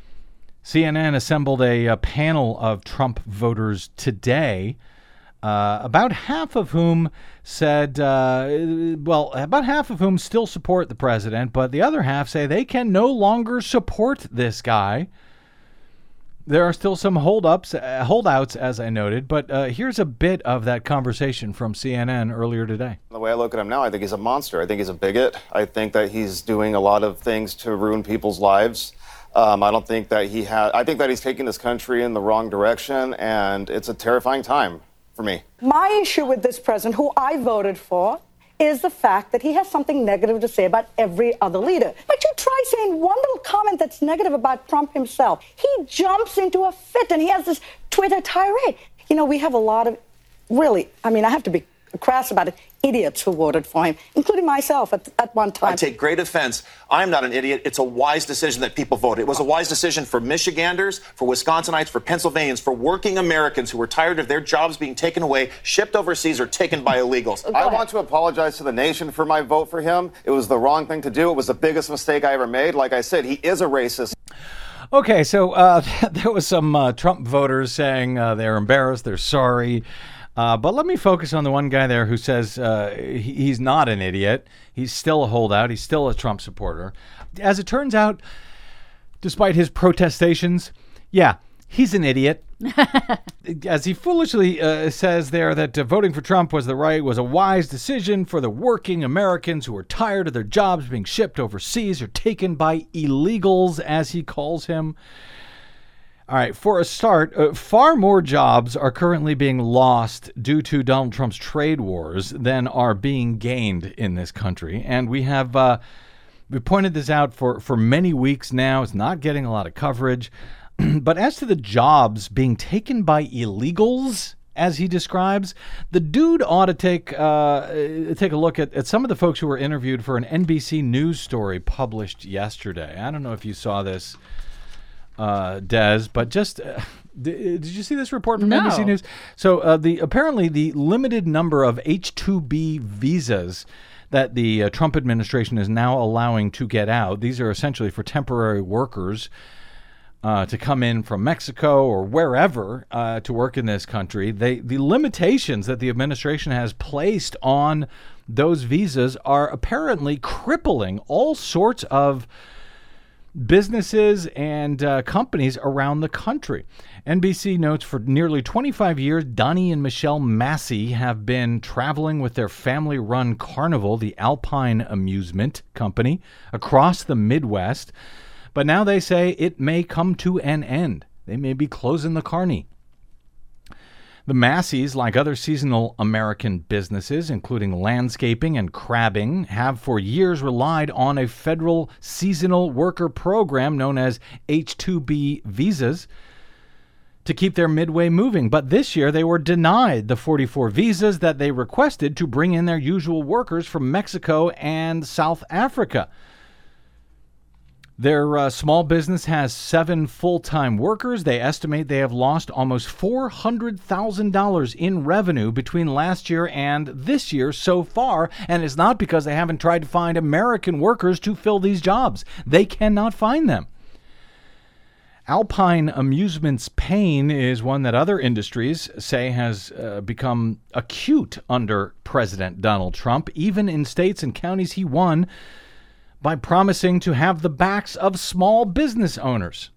C N N assembled a, a panel of Trump voters today, uh, about half of whom said, uh, well, about half of whom still support the president, but the other half say they can no longer support this guy. There are still some holdups, uh, holdouts, as I noted, but uh, here's a bit of that conversation from C N N earlier today. The way I look at him now, I think he's a monster. I think he's a bigot. I think that he's doing a lot of things to ruin people's lives. Um, I don't think that he had, I think that he's taking this country in the wrong direction, and it's a terrifying time for me. My issue with this president, who I voted for, is the fact that he has something negative to say about every other leader. But you try saying one little comment that's negative about Trump himself. He jumps into a fit, and he has this Twitter tirade. You know, we have a lot of, really, I mean, I have to be crass about it, idiots who voted for him, including myself at, at one time. I take great offense. I'm not an idiot. It's a wise decision that people voted. It was a wise decision for Michiganders, for Wisconsinites, for Pennsylvanians, for working Americans who were tired of their jobs being taken away, shipped overseas, or taken by illegals. I want to apologize to the nation for my vote for him. It was the wrong thing to do. It was the biggest mistake I ever made. Like I said, he is a racist. Okay, so uh, there was some uh, Trump voters saying uh, they're embarrassed, they're sorry. Uh, but let me focus on the one guy there who says uh, he, he's not an idiot. He's still a holdout. He's still a Trump supporter. As it turns out, despite his protestations, yeah, he's an idiot. As he foolishly uh, says there that uh, voting for Trump was the right was a wise decision for the working Americans who are tired of their jobs being shipped overseas or taken by illegals, as he calls him. All right, for a start, uh, far more jobs are currently being lost due to Donald Trump's trade wars than are being gained in this country. And we have uh, we pointed this out for, for many weeks now. It's not getting a lot of coverage. But as to the jobs being taken by illegals, as he describes, the dude ought to take uh, take a look at, at some of the folks who were interviewed for an N B C News story published yesterday. I don't know if you saw this, uh, Des, but just uh, did, did you see this report from No. N B C News? So uh, the apparently the limited number of H two B visas that the uh, Trump administration is now allowing to get out, these are essentially for temporary workers Uh, to come in from Mexico or wherever uh, to work in this country. They, the limitations that the administration has placed on those visas are apparently crippling all sorts of businesses and uh, companies around the country. N B C notes for nearly twenty-five years, Donnie and Michelle Massey have been traveling with their family-run Carnival, the Alpine Amusement Company, across the Midwest. But now they say it may come to an end. They may be closing the carny. The Masseys, like other seasonal American businesses, including landscaping and crabbing, have for years relied on a federal seasonal worker program known as H two B visas to keep their midway moving. But this year they were denied the forty-four visas that they requested to bring in their usual workers from Mexico and South Africa. Their uh, small business has seven full-time workers. They estimate they have lost almost four hundred thousand dollars in revenue between last year and this year so far. And it's not because they haven't tried to find American workers to fill these jobs. They cannot find them. Alpine Amusement's pain is one that other industries say has uh, become acute under President Donald Trump, even in states and counties he won by promising to have the backs of small business owners.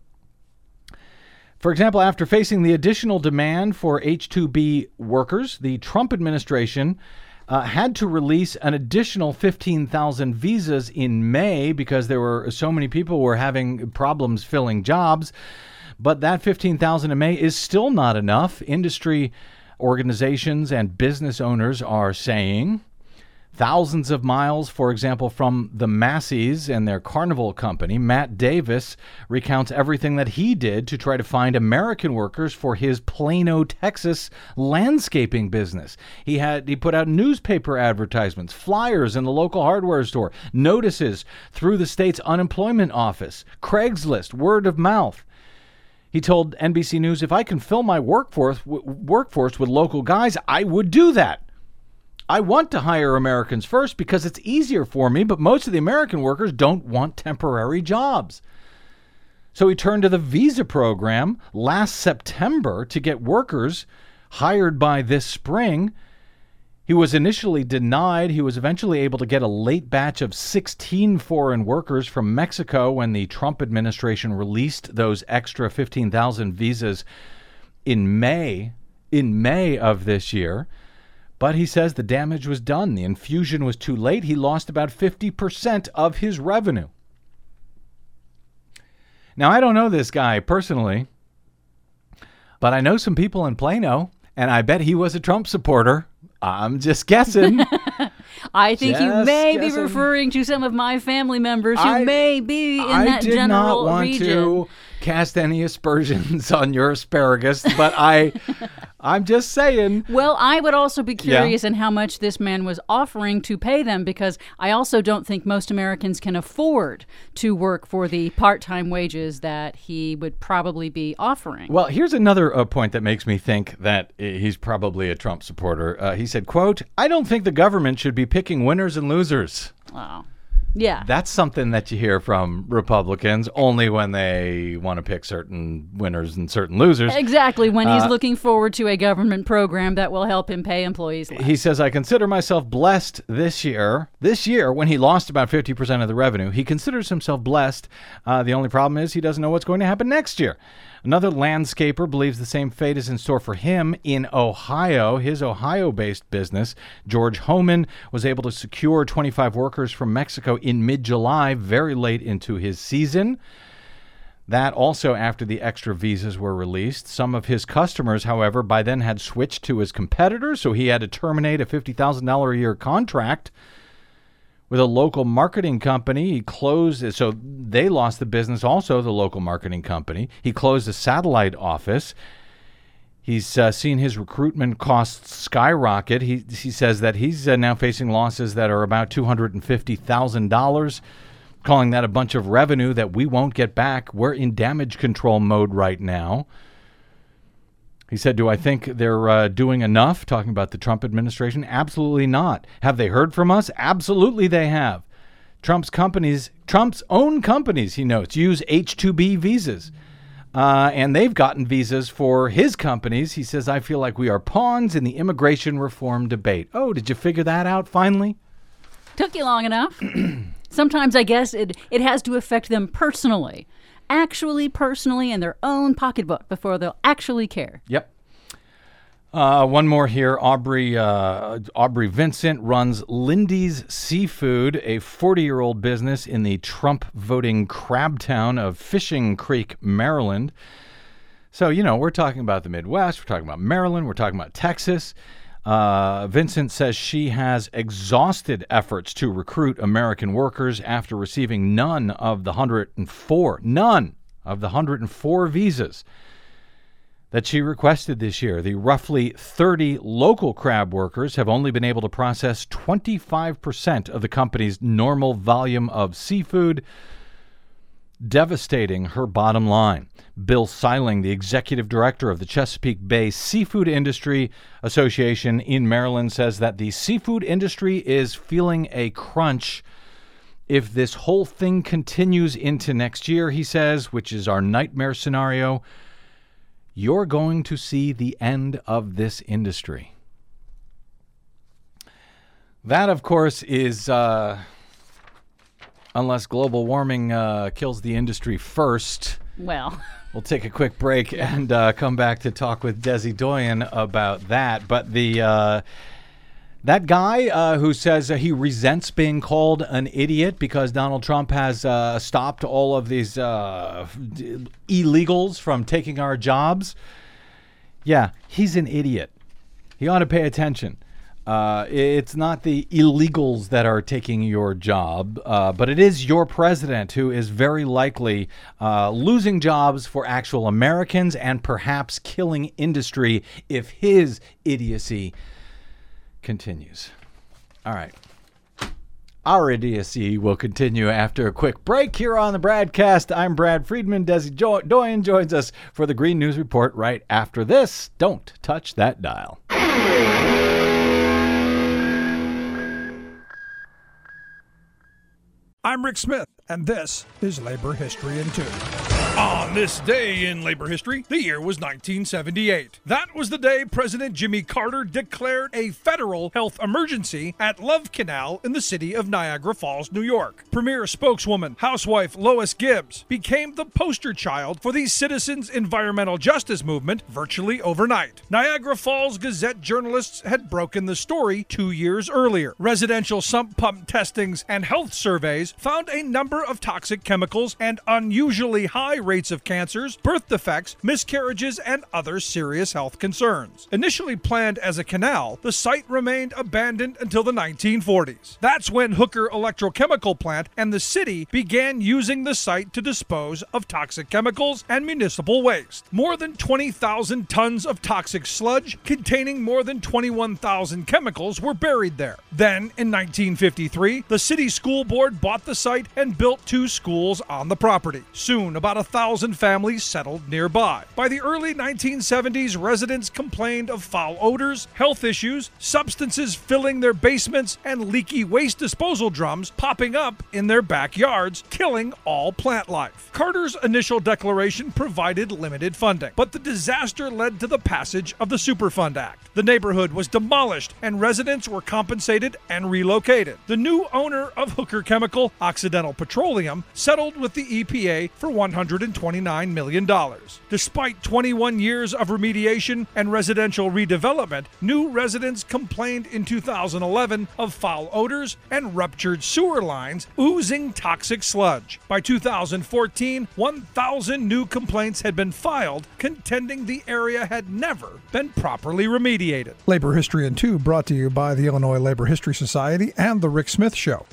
For example, after facing the additional demand for H two B workers, the Trump administration uh, had to release an additional fifteen thousand visas in May because there were so many people who were having problems filling jobs. But that fifteen thousand in May is still not enough. Industry organizations and business owners are saying thousands of miles, for example, from the Masseys and their Carnival company. Matt Davis recounts everything that he did to try to find American workers for his Plano, Texas landscaping business. He had he put out newspaper advertisements, flyers in the local hardware store, notices through the state's unemployment office, Craigslist, word of mouth. He told N B C News, if I can fill my workforce, w- workforce with local guys, I would do that. I want to hire Americans first because it's easier for me, but most of the American workers don't want temporary jobs. So he turned to the visa program last September to get workers hired by this spring. He was initially denied. He was eventually able to get a late batch of sixteen foreign workers from Mexico when the Trump administration released those extra fifteen thousand visas in May, in May of this year. But he says the damage was done. The infusion was too late. He lost about fifty percent of his revenue. Now, I don't know this guy personally, but I know some people in Plano, and I bet he was a Trump supporter. I'm just guessing. I think you Just may guessing. be referring to some of my family members who I- may be in I that did general not want region. to cast any aspersions on your asparagus, but I I'm just saying. Well, I would also be curious Yeah. in how much this man was offering to pay them, because I also don't think most Americans can afford to work for the part-time wages that he would probably be offering. Well, here's another uh, point that makes me think that uh, he's probably a Trump supporter. Uh, he said, quote, I don't think the government should be picking winners and losers. Wow. Yeah. That's something that you hear from Republicans only when they want to pick certain winners and certain losers. Exactly, when he's Uh, looking forward to a government program that will help him pay employees less. He says, I consider myself blessed this year. This year, when he lost about fifty percent of the revenue, he considers himself blessed. Uh, the only problem is he doesn't know what's going to happen next year. Another landscaper believes the same fate is in store for him in Ohio. His Ohio-based business, George Homan, was able to secure twenty-five workers from Mexico in mid-July, very late into his season. That also after the extra visas were released. Some of his customers, however, by then had switched to his competitors, so he had to terminate a fifty thousand dollars a year contract with a local marketing company. He closed, so they lost the business also, the local marketing company. He closed a satellite office. He's uh, seen his recruitment costs skyrocket. He, he says that he's uh, now facing losses that are about two hundred fifty thousand dollars, calling that a bunch of revenue that we won't get back. We're in damage control mode right now. He said, do I think they're uh, doing enough? Talking about the Trump administration? Absolutely not. Have they heard from us? Absolutely they have. Trump's companies, Trump's own companies, he notes, use H two B visas. Uh, and they've gotten visas for his companies. He says, I feel like we are pawns in the immigration reform debate. Oh, did you figure that out finally? Took you long enough. Sometimes I guess it, it has to affect them personally. Actually, personally, in their own pocketbook before they'll actually care. Yep. Uh, one more here. Aubrey uh, Aubrey Vincent runs Lindy's Seafood, a forty-year-old business in the Trump-voting crab town of Fishing Creek, Maryland. So, you know, we're talking about the Midwest. We're talking about Maryland. We're talking about Texas. Uh, Vincent says she has exhausted efforts to recruit American workers after receiving none of the one hundred four, none of the one hundred four visas that she requested this year. The roughly thirty local crab workers have only been able to process twenty-five percent of the company's normal volume of seafood, devastating her bottom line. Bill Seiling, the executive director of the Chesapeake Bay Seafood Industry Association in Maryland, says that the seafood industry is feeling a crunch if this whole thing continues into next year, he says, which is our nightmare scenario. You're going to see the end of this industry. That, of course, is... Uh, Unless global warming uh, kills the industry first. Well, we'll take a quick break and uh, come back to talk with Desi Doyen about that. But the uh, that guy uh, who says uh, he resents being called an idiot because Donald Trump has uh, stopped all of these uh, illegals from taking our jobs. Yeah, he's an idiot. He ought to pay attention. Uh, it's not the illegals that are taking your job, uh, but it is your president who is very likely uh, losing jobs for actual Americans and perhaps killing industry if his idiocy continues. All right. Our idiocy will continue after a quick break here on the Bradcast. I'm Brad Friedman. Desi jo- Doyen joins us for the Green News Report right after this. Don't touch that dial. I'm Rick Smith, and this is Labor History in Two. On this day in labor history, the year was nineteen seventy-eight. That was the day President Jimmy Carter declared a federal health emergency at Love Canal in the city of Niagara Falls, New York. Premier spokeswoman, housewife Lois Gibbs, became the poster child for the citizens' environmental justice movement virtually overnight. Niagara Falls Gazette journalists had broken the story two years earlier. Residential sump pump testings and health surveys found a number of toxic chemicals and unusually high high rates of cancers, birth defects, miscarriages, and other serious health concerns. Initially planned as a canal, the site remained abandoned until the nineteen forties. That's when Hooker Electrochemical Plant and the city began using the site to dispose of toxic chemicals and municipal waste. More than twenty thousand tons of toxic sludge containing more than twenty-one thousand chemicals were buried there. Then, in nineteen fifty-three, the city school board bought the site and built two schools on the property. Soon, about a thousand families settled nearby. By the early nineteen seventies, residents complained of foul odors, health issues, substances filling their basements, and leaky waste disposal drums popping up in their backyards, killing all plant life. Carter's initial declaration provided limited funding, but the disaster led to the passage of the Superfund Act. The neighborhood was demolished and residents were compensated and relocated. The new owner of Hooker Chemical, Occidental Petroleum, settled with the E P A for one hundred twenty-nine million dollars. Despite twenty-one years of remediation and residential redevelopment, new residents complained in two thousand eleven of foul odors and ruptured sewer lines oozing toxic sludge. By two thousand fourteen, one thousand new complaints had been filed, contending the area had never been properly remediated. Labor History in Two brought to you by the Illinois Labor History Society and The Rick Smith Show.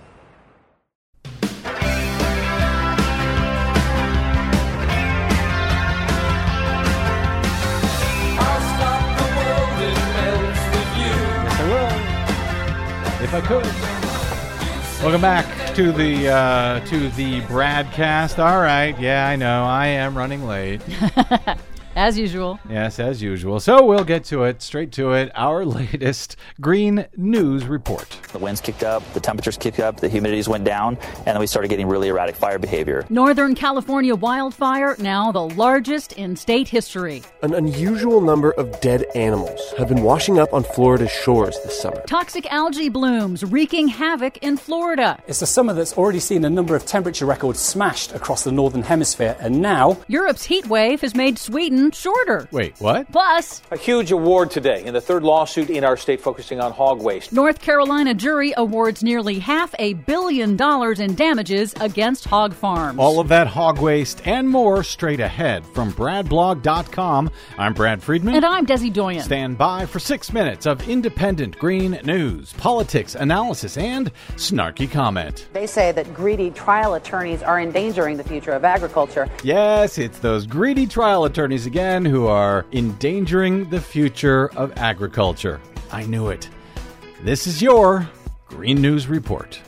If I could. Welcome back to the uh, to the Bradcast. All right, yeah, I know I am running late. As usual. Yes, as usual. So we'll get to it, straight to it. Our latest Green News Report. The winds kicked up, the temperatures kicked up, the humidities went down, and then we started getting really erratic fire behavior. Northern California wildfire, now the largest in state history. An unusual number of dead animals have been washing up on Florida's shores this summer. Toxic algae blooms wreaking havoc in Florida. It's a summer that's already seen a number of temperature records smashed across the northern hemisphere, and now Europe's heat wave has made Sweden shorter. Wait, what? Plus, a huge award today in the third lawsuit in our state focusing on hog waste. North Carolina jury awards nearly half a billion dollars in damages against hog farms. All of that hog waste and more straight ahead from brad blog dot com. I'm Brad Friedman. And I'm Desi Doyen. Stand by for six minutes of independent green news, politics, analysis, and snarky comment. They say that greedy trial attorneys are endangering the future of agriculture. Yes, it's those greedy trial attorneys again who are endangering the future of agriculture. I knew it. This is your Green News Report.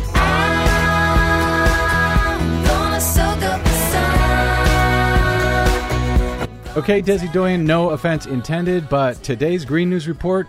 Okay, Desi Doyen, no offense intended, but today's Green News Report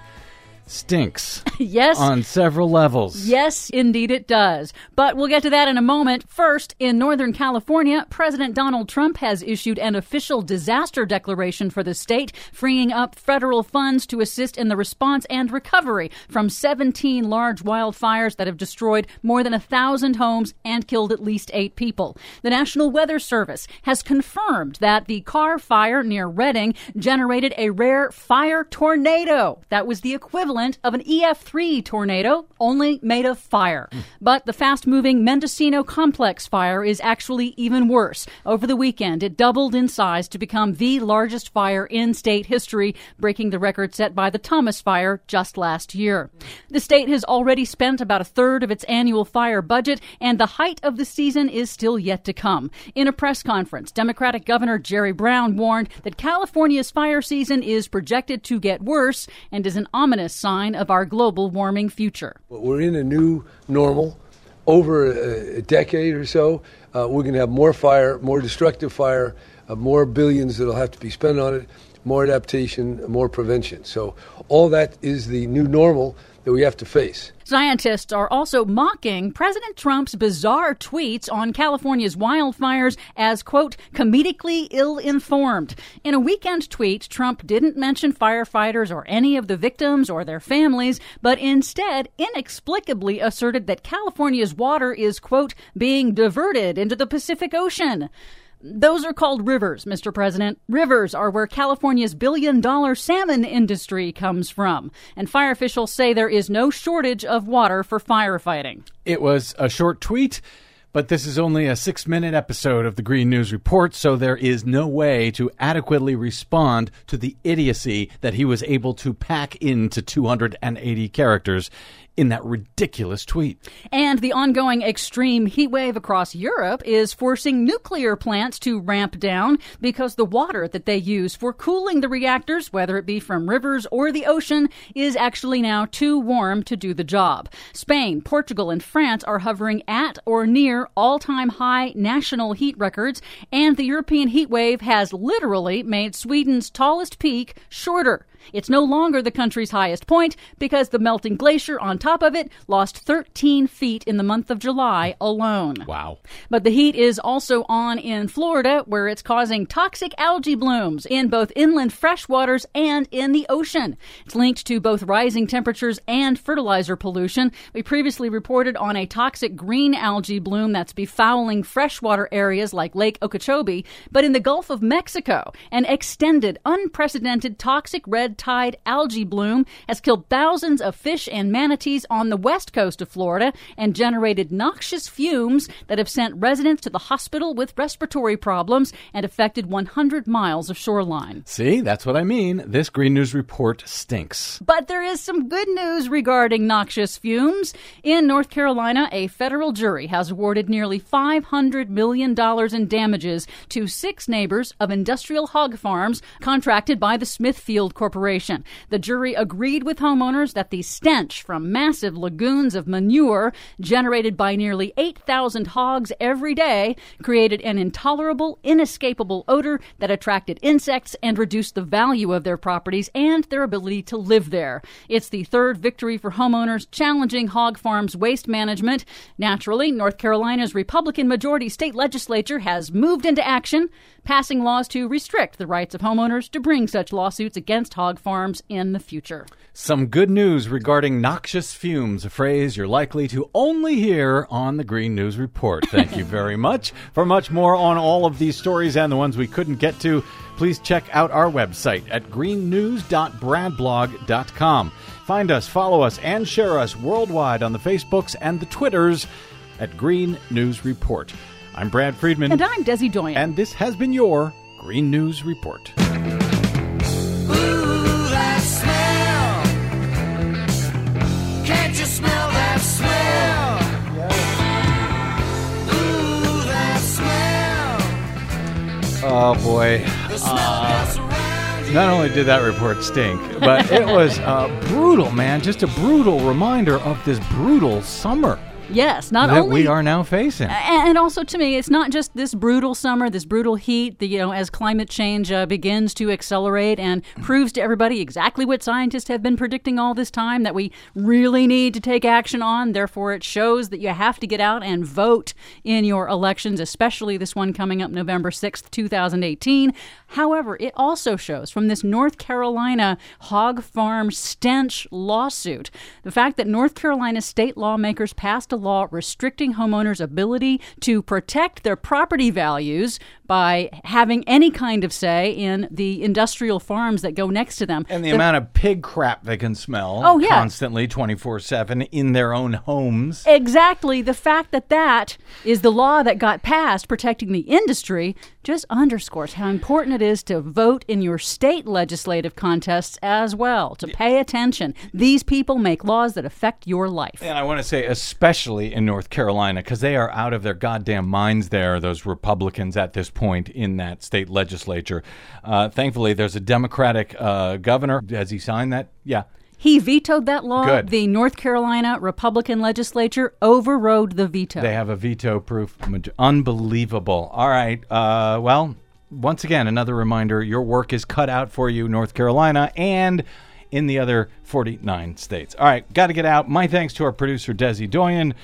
stinks. Yes. On several levels. Yes, indeed it does. But we'll get to that in a moment. First, in Northern California, President Donald Trump has issued an official disaster declaration for the state, freeing up federal funds to assist in the response and recovery from seventeen large wildfires that have destroyed more than a thousand homes and killed at least eight people. The National Weather Service has confirmed that the Carr Fire near Redding generated a rare fire tornado that was the equivalent of an E F three tornado, only made of fire. Mm. But the fast-moving Mendocino Complex fire is actually even worse. Over the weekend, it doubled in size to become the largest fire in state history, breaking the record set by the Thomas Fire just last year. The state has already spent about a third of its annual fire budget, and the height of the season is still yet to come. In a press conference, Democratic Governor Jerry Brown warned that California's fire season is projected to get worse and is an ominous sign of our global warming future. We're in a new normal. Over a, a decade or so, uh, we're going to have more fire, more destructive fire, uh, more billions that will have to be spent on it, more adaptation, more prevention. So all that is the new normal that we have to face. Scientists are also mocking President Trump's bizarre tweets on California's wildfires as, quote, comedically ill-informed. In a weekend tweet, Trump didn't mention firefighters or any of the victims or their families, but instead inexplicably asserted that California's water is, quote, being diverted into the Pacific Ocean. Those are called rivers, Mister President. Rivers are where California's billion-dollar salmon industry comes from. And fire officials say there is no shortage of water for firefighting. It was a short tweet, But this is only a six-minute episode of the Green News Report, so there is no way to adequately respond to the idiocy that he was able to pack into two hundred eighty characters in that ridiculous tweet. And the ongoing extreme heat wave across Europe is forcing nuclear plants to ramp down because the water that they use for cooling the reactors, whether it be from rivers or the ocean, is actually now too warm to do the job. Spain, Portugal, and France are hovering at or near all-time high national heat records, and the European heat wave has literally made Sweden's tallest peak shorter. It's no longer the country's highest point because the melting glacier on top of it lost thirteen feet in the month of July alone. Wow. But the heat is also on in Florida, where it's causing toxic algae blooms in both inland freshwaters and in the ocean. It's linked to both rising temperatures and fertilizer pollution. We previously reported on a toxic green algae bloom that's befouling freshwater areas like Lake Okeechobee. But in the Gulf of Mexico, an extended, unprecedented toxic red tide algae bloom has killed thousands of fish and manatees on the west coast of Florida and generated noxious fumes that have sent residents to the hospital with respiratory problems and affected one hundred miles of shoreline. See, that's what I mean. This Green News Report stinks. But there is some good news regarding noxious fumes. In North Carolina, a federal jury has awarded nearly five hundred million dollars in damages to six neighbors of industrial hog farms contracted by the Smithfield Corporation. The jury agreed with homeowners that the stench from massive lagoons of manure generated by nearly eight thousand hogs every day created an intolerable, inescapable odor that attracted insects and reduced the value of their properties and their ability to live there. It's the third victory for homeowners challenging hog farms' waste management. Naturally, North Carolina's Republican majority state legislature has moved into action, passing laws to restrict the rights of homeowners to bring such lawsuits against hog farms in the future. Some good news regarding noxious fumes, a phrase you're likely to only hear on the Green News Report. Thank you very much. For much more on all of these stories and the ones we couldn't get to, please check out our website at green news dot brad blog dot com. Find us, follow us, and share us worldwide on the Facebooks and the Twitters at Green News Report. I'm Brad Friedman. And I'm Desi Doyen. And this has been your Green News Report. Oh, boy. Uh, not only did that report stink, but it was uh, brutal, man. Just a brutal reminder of this brutal summer. Yes, not that only we are now facing. And also, to me, it's not just this brutal summer, this brutal heat, the, you know, as climate change uh, begins to accelerate and proves to everybody exactly what scientists have been predicting all this time, that we really need to take action on. Therefore, it shows that you have to get out and vote in your elections, especially this one coming up November sixth, twenty eighteen. However, it also shows from this North Carolina hog farm stench lawsuit, the fact that North Carolina state lawmakers passed a law restricting homeowners' ability to protect their property values by having any kind of say in the industrial farms that go next to them. And the, the amount of pig crap they can smell oh, yeah. constantly twenty-four seven in their own homes. Exactly. The fact that that is the law that got passed protecting the industry just underscores how important it is to vote in your state legislative contests as well, to pay attention. These people make laws that affect your life. And I want to say especially in North Carolina, because they are out of their goddamn minds there, those Republicans at this point in that state legislature. Uh, thankfully, there's a Democratic uh, governor. Has he signed that? Yeah. He vetoed that law. Good. The North Carolina Republican legislature overrode the veto. They have a veto-proof. Unbelievable. All right. Uh, well, once again, another reminder, your work is cut out for you, North Carolina, and in the other forty-nine states. All right. Got to get out. My thanks to our producer, Desi Doyen.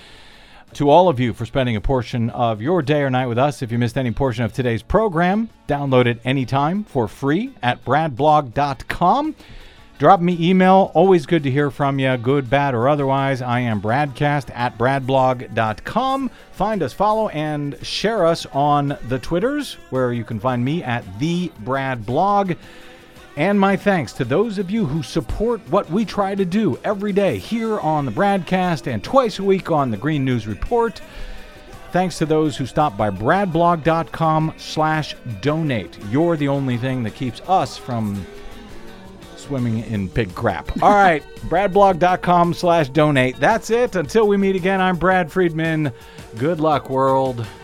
To all of you for spending a portion of your day or night with us. If you missed any portion of today's program, download it anytime for free at brad blog dot com. Drop me email. Always good to hear from you, good, bad, or otherwise. I am Bradcast at brad blog dot com. Find us, follow, and share us on the Twitters, where you can find me at the Brad Blog. And my thanks to those of you who support what we try to do every day here on the Bradcast and twice a week on the Green News Report. Thanks to those who stop by bradblog.com slash donate. You're the only thing that keeps us from swimming in pig crap. All right, bradblog.com slash donate. That's it. Until we meet again, I'm Brad Friedman. Good luck, world.